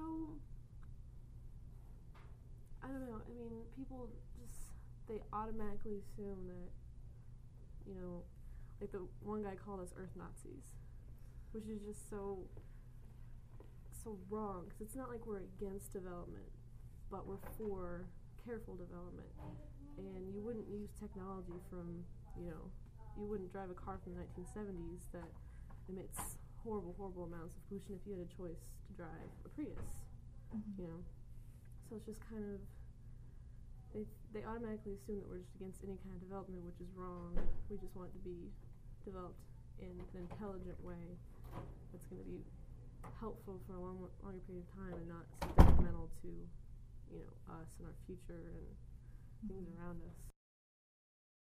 so, I don't know, I mean, people just, they automatically assume that, you know, like the one guy called us Earth Nazis, which is just so wrong, because it's not like we're against development, but we're for careful development. And you wouldn't use technology from, you know, you wouldn't drive a car from the 1970s that emits horrible amounts of pollution if you had a choice to drive a Prius, you know. So it's just kind of, they automatically assume that we're just against any kind of development, which is wrong. We just want it to be developed in an intelligent way that's going to be helpful for a longer period of time and not so detrimental to, you know, us and our future and things around us.